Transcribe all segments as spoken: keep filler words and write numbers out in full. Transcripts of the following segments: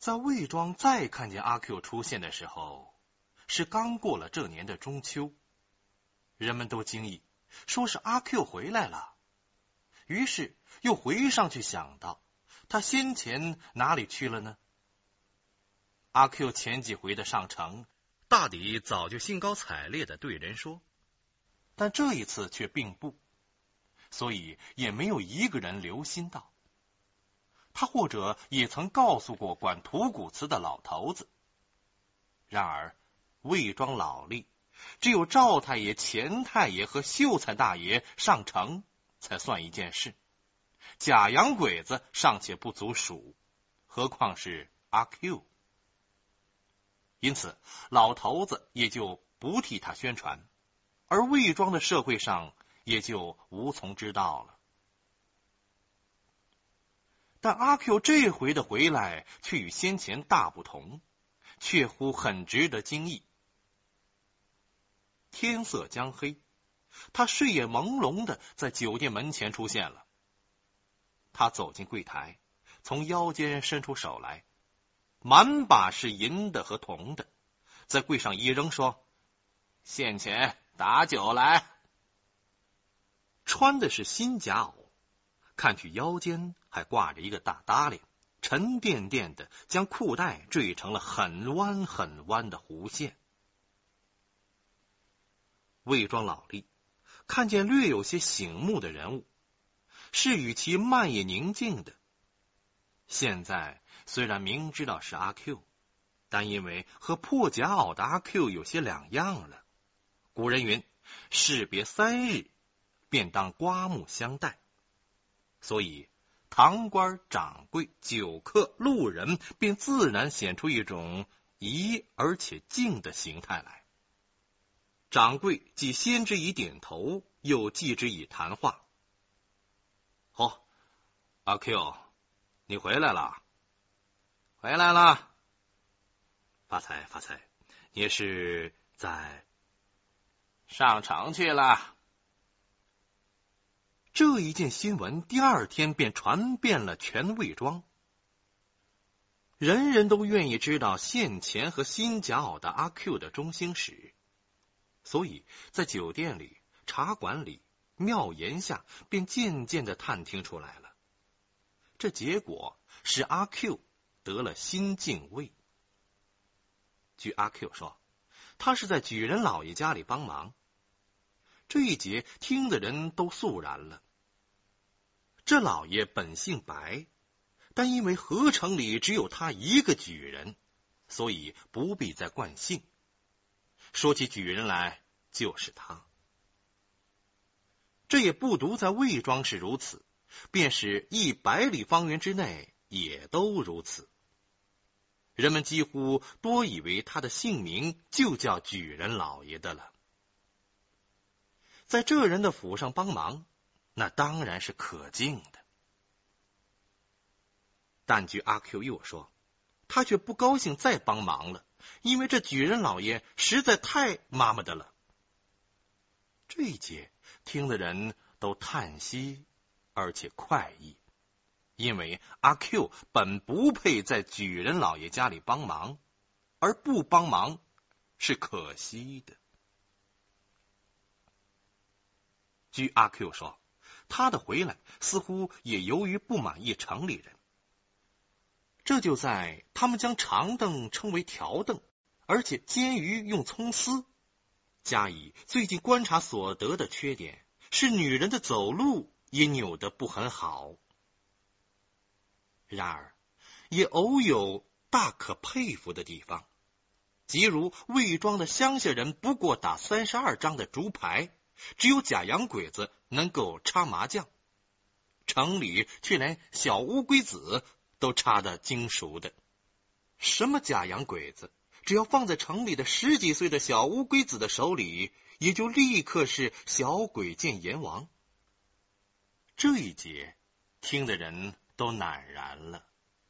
在魏庄再看见阿 Q 出现的时候，是刚过了这年的中秋，人们都惊异，说是阿 Q 回来了。于是又回上去想到，他先前哪里去了呢？阿 Q 前几回的上城，大抵早就兴高采烈地对人说，但这一次却并不，所以也没有一个人留心到。他或者也曾告诉过管土谷祠的老头子。然而魏庄老吏只有赵太爷、钱太爷和秀才大爷上城才算一件事，假洋鬼子尚且不足数，何况是阿 Q。 因此老头子也就不替他宣传，而魏庄的社会上也就无从知道了。但阿 Q 这回的回来却与先前大不同，确乎很值得惊异。天色将黑，他睡眼朦胧的在酒店门前出现了。他走进柜台，从腰间伸出手来，满把是银的和铜的，在柜上一扔，说：“现钱打酒来。”穿的是新夹袄，看去腰间还挂着一个大搭链，沉甸甸的将裤带缀成了很弯很弯的弧线。魏庄老吏看见略有些醒目的人物，是与其慢也宁静的。现在虽然明知道是阿 Q， 但因为和破夹袄的阿 Q 有些两样了。古人云，士别三日，便当刮目相待，所以堂官、掌柜、酒客、路人便自然显出一种仪而且敬的形态来。掌柜既先之以点头，又继之以谈话。哦，阿 Q， 你回来了。回来了。发财发财，你是在上城去了。这一件新闻第二天便传遍了全魏庄，人人都愿意知道现钱和新夹袄的阿 Q 的中兴史，所以在酒店里、茶馆里、庙檐下便渐渐地探听出来了。这结果使阿 Q 得了新敬畏。据阿 Q 说，他是在举人老爷家里帮忙。这一节听的人都肃然了。这老爷本姓白，但因为河城里只有他一个举人，所以不必再冠姓。说起举人来，就是他。这也不独在魏庄是如此，便是一百里方圆之内也都如此。人们几乎多以为他的姓名就叫举人老爷的了。在这人的府上帮忙，那当然是可敬的。但据阿 Q 又说，他却不高兴再帮忙了，因为这举人老爷实在太妈妈的了。这一节听的人都叹息，而且快意，因为阿 Q 本不配在举人老爷家里帮忙，而不帮忙是可惜的。据阿 Q 说，他的回来似乎也由于不满意城里人。这就在他们将长凳称为条凳，而且煎鱼用葱丝，加以最近观察所得的缺点，是女人的走路也扭得不很好。然而也偶有大可佩服的地方，即如魏庄的乡下人不过打三十二张的竹牌，只有假洋鬼子能够插麻将，城里却连小乌龟子都插得精熟的。什么假洋鬼子，只要放在城里的十几岁的小乌龟子的手里，也就立刻是小鬼见阎王。这一节听的人都赧然了。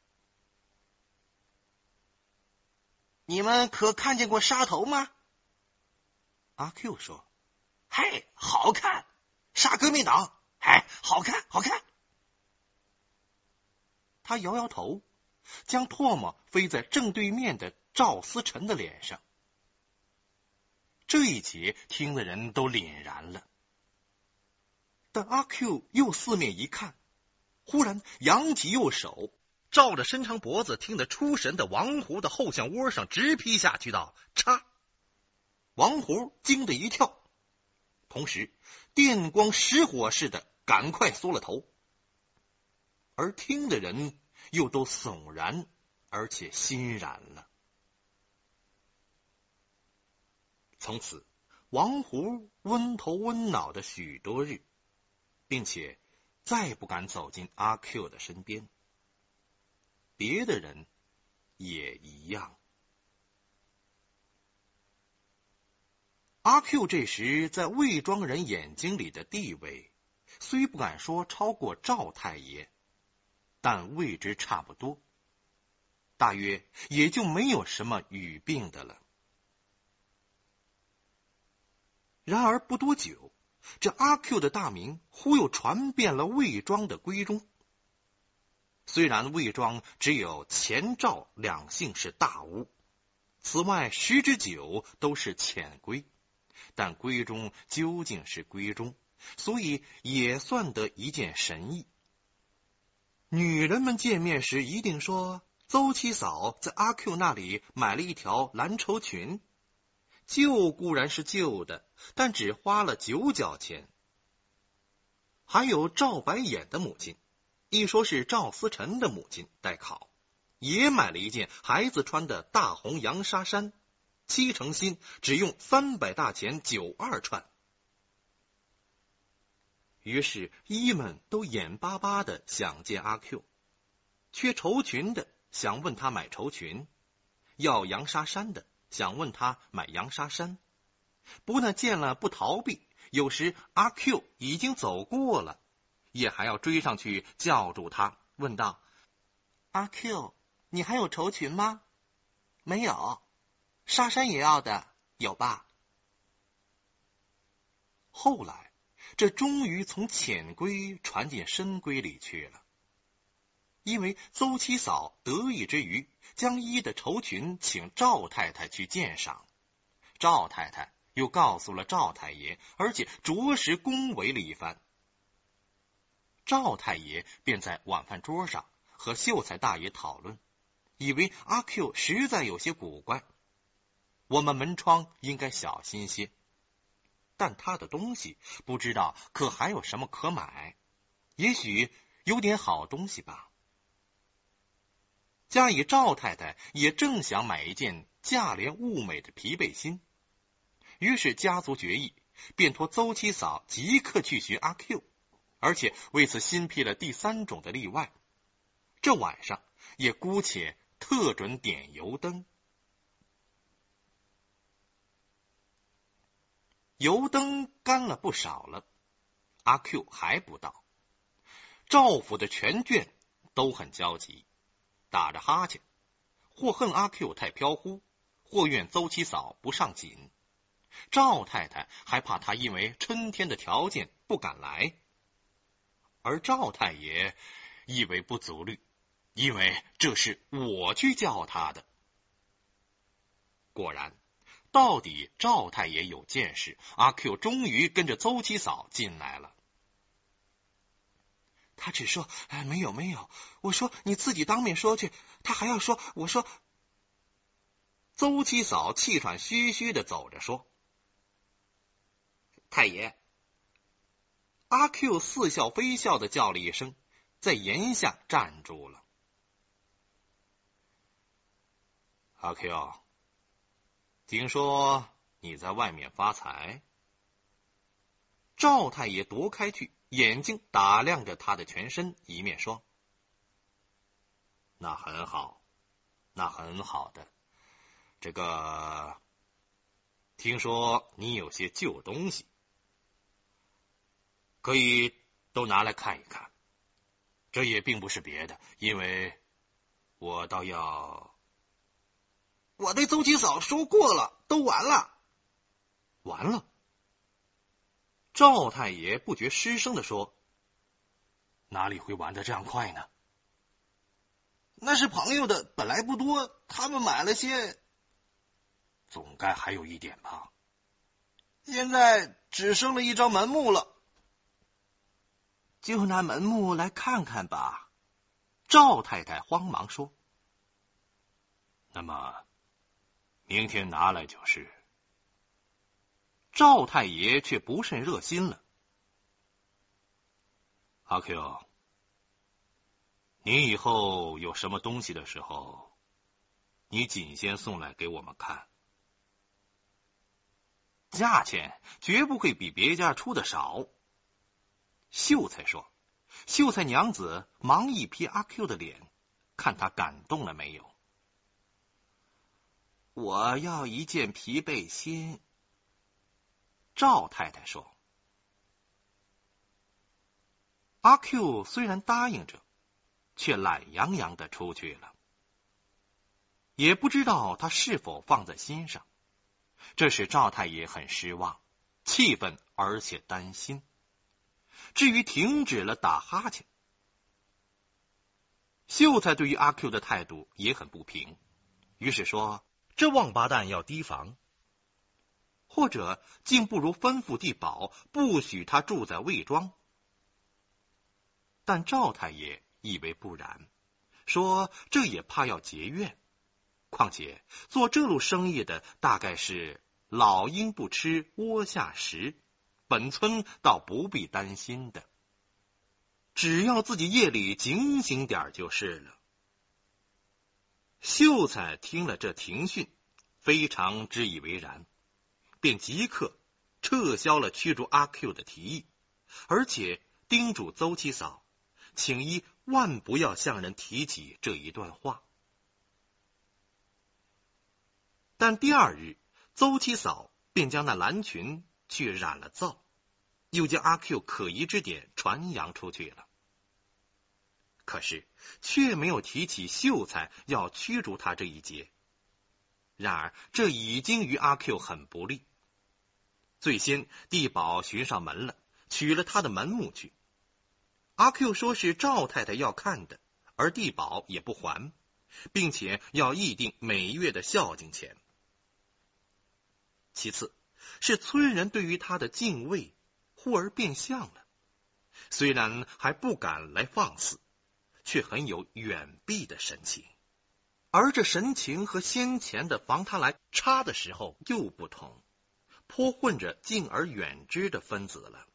你们可看见过杀头吗？阿 Q 说，嗨，好看，杀革命党，嗨，好看好看。他摇摇头， 将唾沫飞在正对面的赵思成的脸上。这一节听的人都凛然了。但阿 Q 又四面一看，忽然扬起右手，照着伸长脖子听得出神的王胡的后项窝上直劈下去道：嚓！王胡惊得一跳，同时电光石火似的赶快缩了头。而听的人又都悚然而且欣然了。从此王胡温头温脑的许多日，并且再不敢走进阿 Q 的身边。别的人也一样。阿 Q 这时在魏庄人眼睛里的地位，虽不敢说超过赵太爷，但位之差不多，大约也就没有什么语病的了。然而不多久，这阿 Q 的大名忽又传遍了魏庄的闺中。虽然魏庄只有前赵两姓是大屋，此外十之九都是浅闺，但闺中究竟是闺中，所以也算得一件神意。女人们见面时一定说，邹七嫂在阿 Q 那里买了一条蓝绸裙，旧固然是旧的，但只花了九角钱。还有赵白眼的母亲，一说是赵思成的母亲代考，也买了一件孩子穿的大红洋纱衫，七成新，只用三百大钱九二串。于是姨们都眼巴巴的想见阿 Q， 缺绸裙的想问他买绸裙，要洋纱衫的想问他买洋纱衫。不但见了不逃避，有时阿 Q 已经走过了，也还要追上去叫住他，问道：阿 Q， 你还有绸裙吗？没有。纱衫也要的，有吧？后来这终于从浅闺传进深闺里去了。因为邹七嫂得意之余，将一的绸裙请赵太太去鉴赏，赵太太又告诉了赵太爷，而且着实恭维了一番。赵太爷便在晚饭桌上和秀才大爷讨论，以为阿 Q 实在有些古怪，我们门窗应该小心些，但他的东西不知道可还有什么可买，也许有点好东西吧。加以赵太太也正想买一件价廉物美的皮背心，于是家族决议，便托邹七嫂即刻去寻阿 Q， 而且为此新辟了第三种的例外，这晚上也姑且特准点油灯。油灯干了不少了，阿 Q 还不到。赵府的全眷都很焦急，打着哈欠，或恨阿 Q 太飘忽，或怨邹七嫂不上紧。赵太太还怕他因为春天的条件不敢来，而赵太爷以为不足虑，因为这是我去叫他的。果然到底赵太爷有见识，阿 Q 终于跟着邹七嫂进来了。他只说、哎、没有没有，我说你自己当面说去，他还要说，我说。邹七嫂气喘吁吁的走着说：太爷。阿 Q 似笑非笑的叫了一声，在檐下站住了。阿 Q， 听说你在外面发财？赵太爷夺开去，眼睛打量着他的全身，一面说：那很好，那很好的。这个听说你有些旧东西，可以都拿来看一看。这也并不是别的，因为我倒要……我对邹七嫂说过了，都完了。完了？赵太爷不觉失声地说：哪里会完得这样快呢？ 那是朋友的，本来不多，他们买了些。 总该还有一点吧？ 现在只剩了一张门目了。 就拿门目来看看吧。赵太太慌忙说。 那么，明天拿来就是。 赵太爷却不甚热心了。 阿 Q， 你以后有什么东西的时候，你仅先送来给我们看。 价钱绝不会比别家出的少。秀才说。秀才娘子忙一瞥阿 Q 的脸，看他感动了没有。我要一件皮背心。赵太太说。阿 Q 虽然答应着，却懒洋洋的出去了，也不知道他是否放在心上，这使赵太爷很失望，气愤而且担心。至于停止了打哈欠，秀才对于阿 Q 的态度也很不平，于是说这王八蛋要提防，或者竟不如吩咐地保不许他住在魏庄。但赵太爷以为不然，说这也怕要结怨，况且做这路生意的大概是老鹰不吃窝下食，本村倒不必担心的，只要自己夜里警醒点就是了。秀才听了这庭训，非常之以为然，便即刻撤销了驱逐阿 Q 的提议，而且叮嘱邹七嫂，请一万不要向人提起这一段话。但第二日，邹七嫂便将那蓝裙去染了皂，又将阿 Q 可疑之点传扬出去了。可是却没有提起秀才要驱逐他这一节。然而这已经于阿 Q 很不利。最先地保寻上门了，取了他的门目去。阿 Q 说是赵太太要看的，而地保也不还，并且要议定每月的孝敬钱。其次是村人对于他的敬畏忽而变相了，虽然还不敢来放肆，却很有远避的神情。而这神情和先前的防他来插的时候又不同，颇混着敬而远之的分子了。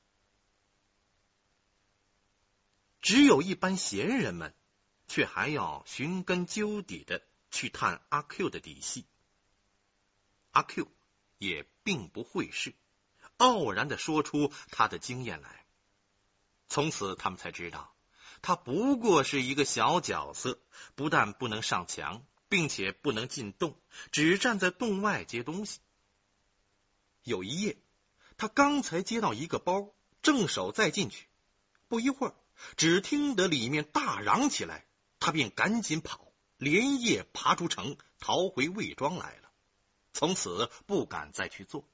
只有一般闲人们，却还要寻根究底的去探阿 Q 的底细。阿 Q 也并不会事，傲然地说出他的经验来。从此他们才知道，他不过是一个小角色，不但不能上墙，并且不能进洞，只站在洞外接东西。有一夜，他刚才接到一个包，正手再进去，不一会儿，只听得里面大嚷起来，他便赶紧跑，连夜爬出城，逃回魏庄来了。从此不敢再去做。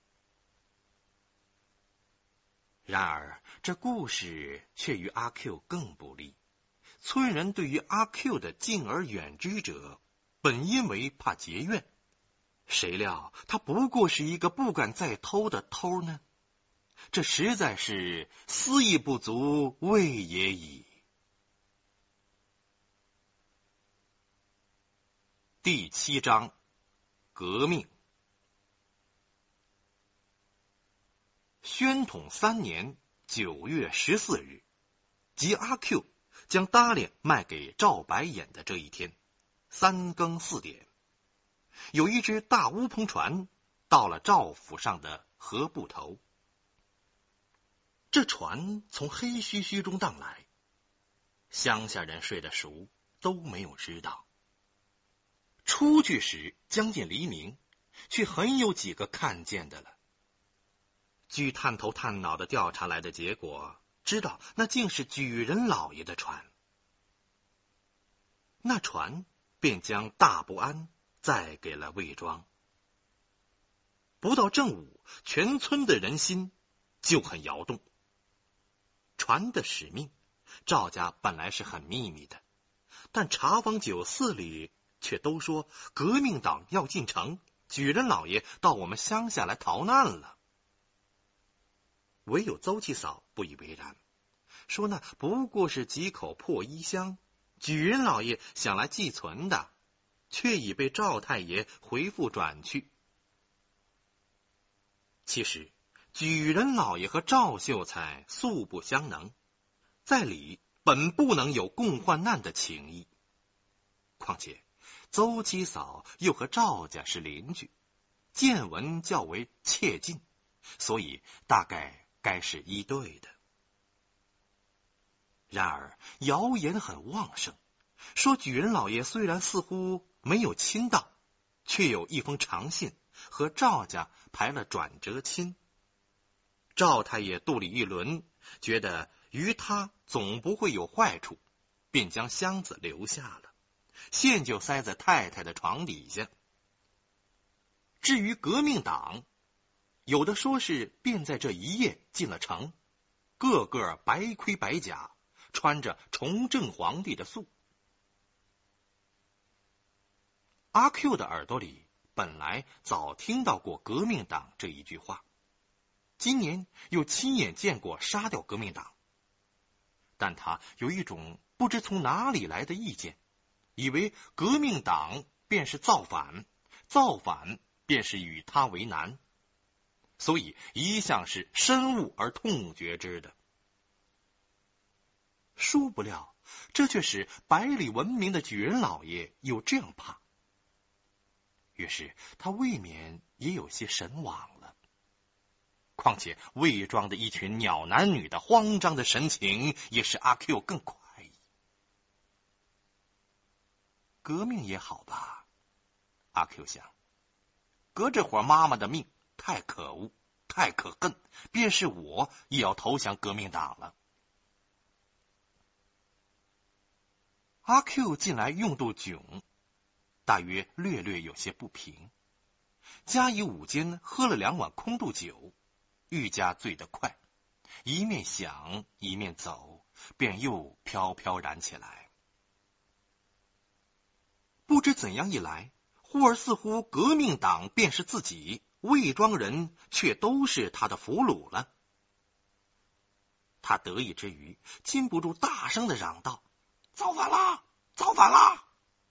然而这故事却与阿 Q 更不利。村人对于阿 Q 的敬而远之者，本因为怕结怨，谁料他不过是一个不敢再偷的偷呢？这实在是思义不足谓也已。第七章，革命。宣统三年九月十四日，即阿 Q 将搭脸卖给赵白眼的这一天，三更四点，有一只大乌篷船到了赵府上的河埠头。这船从黑须须中荡来，乡下人睡得熟，都没有知道。出去时将近黎明，却很有几个看见的了。据探头探脑的调查来的结果，知道那竟是举人老爷的船。那船便将大不安载给了魏庄。不到正午，全村的人心就很摇动。船的使命，赵家本来是很秘密的， 但茶坊酒肆里却都说革命党要进城，举人老爷到我们乡下来逃难了。唯有邹七嫂不以为然，说那不过是几口破衣箱，举人老爷想来寄存的，却已被赵太爷回复转去。其实举人老爷和赵秀才素不相能，在理本不能有共患难的情谊。况且邹七嫂又和赵家是邻居，见闻较为切近，所以大概该是一对的。然而谣言很旺盛，说举人老爷虽然似乎没有亲到，却有一封长信和赵家排了转折亲。赵太爷肚里一轮，觉得于他总不会有坏处，便将箱子留下了，现就塞在太太的床底下。至于革命党，有的说是便在这一夜进了城，个个白盔白甲，穿着崇正皇帝的素。阿 Q 的耳朵里本来早听到过革命党这一句话，今年又亲眼见过杀掉革命党，但他有一种不知从哪里来的意见，以为革命党便是造反，造反便是与他为难，所以一向是深恶而痛绝之的。殊不料这却使百里闻名的举人老爷有这样怕，于是他未免也有些神往了。况且魏庄的一群鸟男女的慌张的神情，也使阿 Q 更快意。革命也好吧，阿 Q 想，革这伙妈妈的命太可恶，太可恨，便是我也要投降革命党了。阿 Q 近来用度窘，大约略略有些不平，加以午间喝了两碗空肚酒，愈加醉得快，一面想一面走，便又飘飘然起来。不知怎样一来，忽而似乎革命党便是自己，魏庄人却都是他的俘虏了。他得意之余，禁不住大声地嚷道：“造反啦！造反啦！”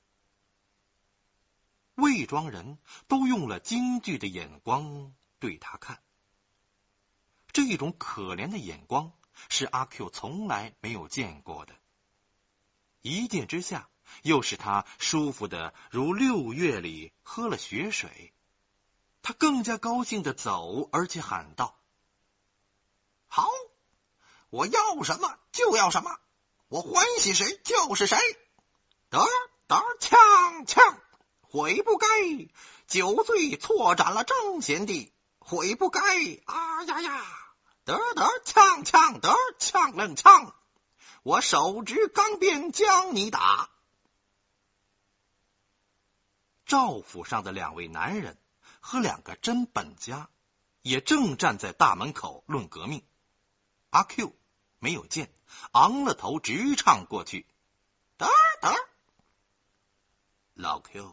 魏庄人都用了惊惧的眼光对他看，这一种可怜的眼光是阿 Q 从来没有见过的。一见之下，又使他舒服的如六月里喝了雪水。他更加高兴地走，而且喊道：“好，我要什么就要什么，我欢喜谁就是谁，得得呛呛，悔不该酒醉错斩了张贤弟，悔不该啊呀呀，得得呛呛，得呛愣呛，我手执钢鞭将你打。”赵府上的两位男人和两个真本家也正站在大门口论革命。阿 Q 没有见，昂了头直唱过去：“得得。”老 Q，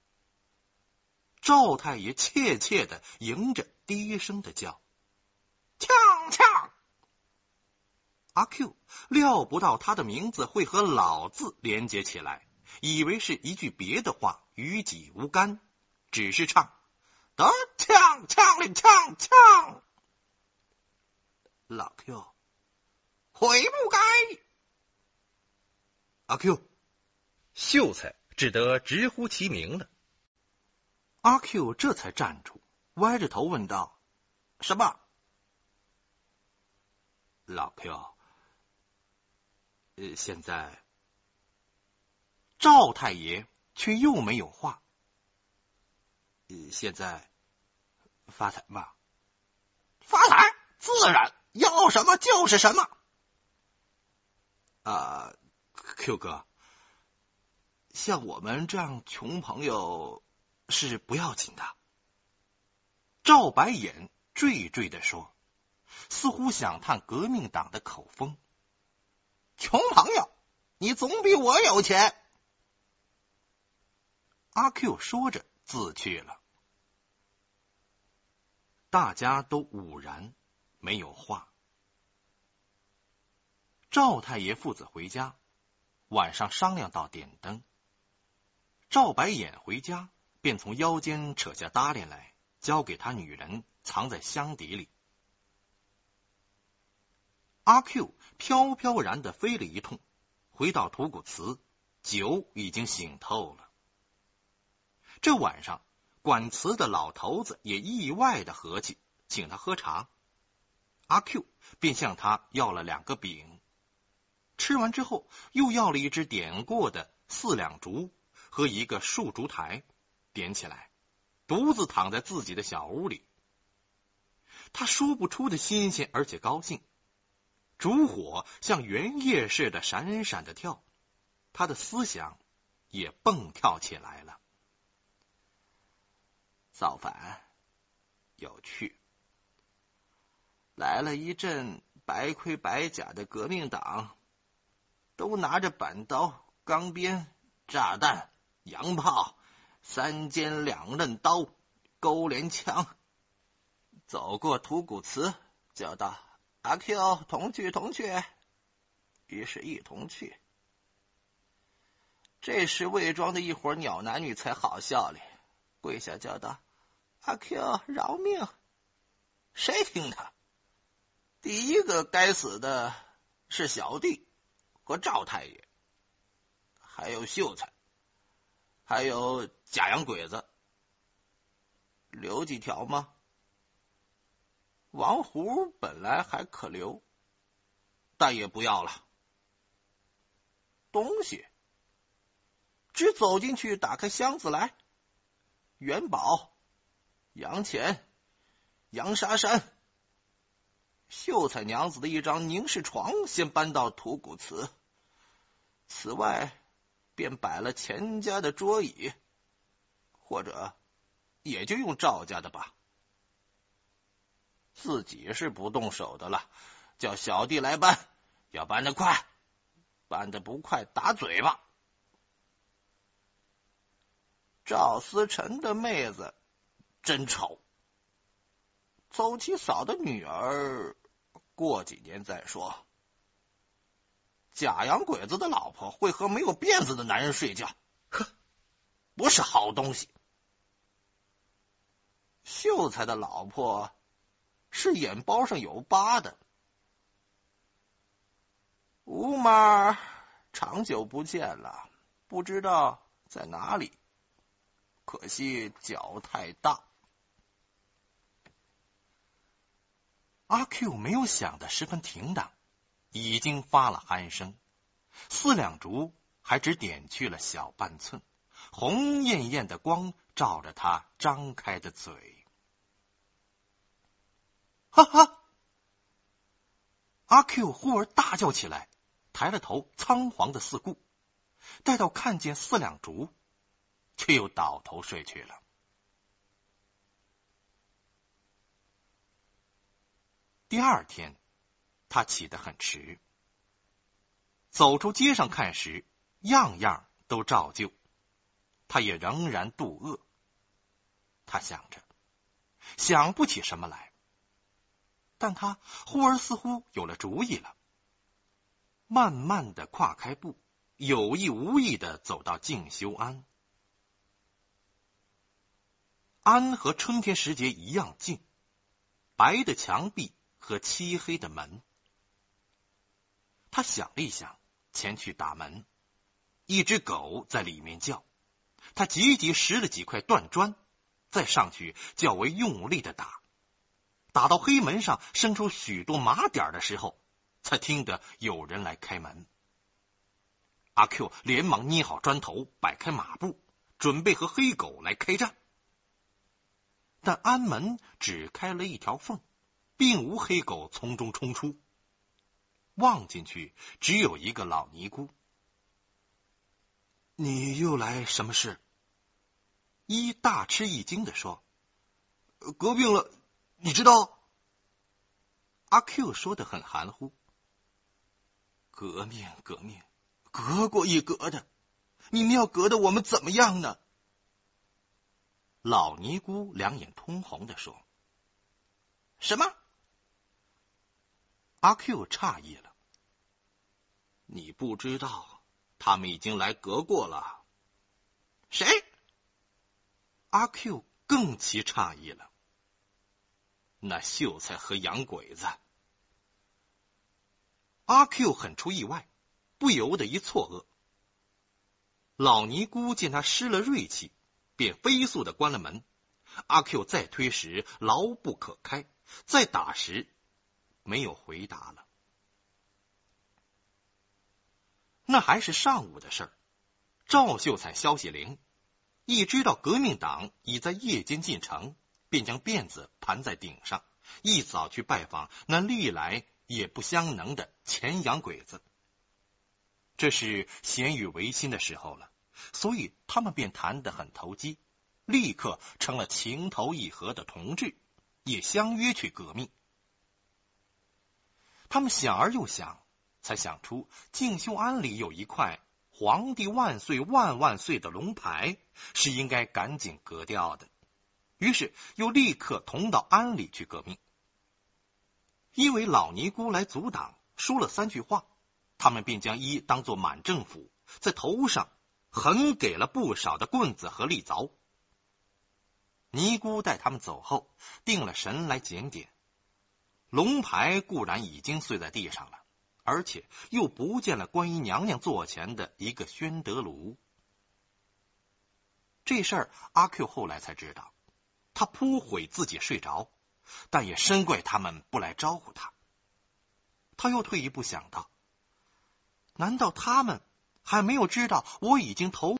赵太爷怯怯的迎着，低声的叫：“呛呛。”阿 Q 料不到他的名字会和老字连接起来，以为是一句别的话，与己无干，只是唱：“得呛呛令呛呛。”老 Q， 悔不该。阿 Q， 秀才只得直呼其名了。阿 Q 这才站住，歪着头问道：“什么？”老 Q， 呃，现在赵太爷却又没有话。呃，现在发财吧？发财，自然，要什么就是什么。啊 ，Q 哥，像我们这样穷朋友是不要紧的。赵白眼惴惴地说，似乎想探革命党的口风。穷朋友，你总比我有钱， 阿 Q 说着自去了。大家都兀然，没有话。赵太爷父子回家，晚上商量到点灯。赵白眼回家，便从腰间扯下搭链来，交给他女人藏在箱底里。阿 Q 飘飘然地飞了一通，回到土谷祠，酒已经醒透了。这晚上，管祠的老头子也意外的和气，请他喝茶。阿 Q 便向他要了两个饼，吃完之后，又要了一只点过的四两竹和一个树烛台，点起来，独自躺在自己的小屋里。他说不出的新鲜而且高兴，烛火像圆月似的闪闪的跳，他的思想也蹦跳起来了。 造反有趣，来了一阵白盔白甲的革命党，都拿着板刀、钢鞭、炸弹、洋炮、三尖两刃刀、钩镰枪，走过土谷祠，叫道：“阿 Q， 同去同去。”于是一同去。这时魏庄的一伙鸟男女才好笑哩，跪下叫道：“阿 Q， 饶命！”谁听他？第一个该死的是小弟和赵太爷，还有秀才，还有假洋鬼子。留几条吗？王胡本来还可留，但也不要了。东西只走进去，打开箱子来，元宝、洋钱、洋沙山，秀才娘子的一张凝视床先搬到土谷祠，此外便摆了钱家的桌椅，或者也就用赵家的吧。自己是不动手的了，叫小弟来搬，要搬得快，搬得不快打嘴巴。赵思辰的妹子真丑，邹七嫂的女儿过几年再说。假洋鬼子的老婆会和没有辫子的男人睡觉，呵，不是好东西。秀才的老婆是眼包上有疤的。吴妈长久不见了，不知道在哪里，可惜脚太大。 阿 Q 没有想得十分停当，已经发了鼾声，四两烛还只点去了小半寸，红艳艳的光照着他张开的嘴。哈哈！阿 Q 忽而大叫起来，抬了头，仓皇的四顾，待到看见四两烛，却又倒头睡去了。第二天，他起得很迟，走出街上看时，样样都照旧，他也仍然肚饿。他想着，想不起什么来，但他忽而似乎有了主意了，慢慢的跨开步，有意无意的走到静修庵。庵和春天时节一样静，白的墙壁和漆黑的门。他想了一想，前去打门。一只狗在里面叫，他急急拾了几块断砖，再上去较为用力的打。打到黑门上生出许多麻点的时候，才听得有人来开门。阿 Q 连忙捏好砖头，摆开马步，准备和黑狗来开战。但庵门只开了一条缝，并无黑狗从中冲出。望进去，只有一个老尼姑。你又来什么事？一大吃一惊地说：“革命了，你知道？”阿 Q 说得很含糊。革命，革命，革过一革的，你们要革的我们怎么样呢？ 老尼姑两眼通红地说：“ 什么？” 阿 Q 诧异了：“ 你不知道，他们已经来革过了。”“谁？” 阿 Q 更其诧异了：“ 那秀才和洋鬼子。” 阿 Q 很出意外，不由得一错愕。老尼姑见他失了锐气，便飞速的关了门。阿 Q 再推时牢不可开，再打时没有回答了。那还是上午的事儿。赵秀才消息灵，一知道革命党已在夜间进城，便将辫子盘在顶上，一早去拜访那历来也不相能的前洋鬼子。这是咸与维新的时候了，所以他们便谈得很投机，立刻成了情投意合的同志，也相约去革命。他们想而又想，才想出静修庵里有一块皇帝万岁万万岁的龙牌，是应该赶紧革掉的。于是又立刻同到庵里去革命。因为老尼姑来阻挡，说了三句话，他们便将一当作满政府，在头上横给了不少的棍子和利凿。尼姑带他们走后，定了神来检点。龙牌固然已经碎在地上了，而且又不见了观音娘娘座前的一个宣德炉。这事儿阿 Q 后来才知道，他扑悔自己睡着，但也深怪他们不来招呼他。他又退一步想到，难道他们还没有知道我已经投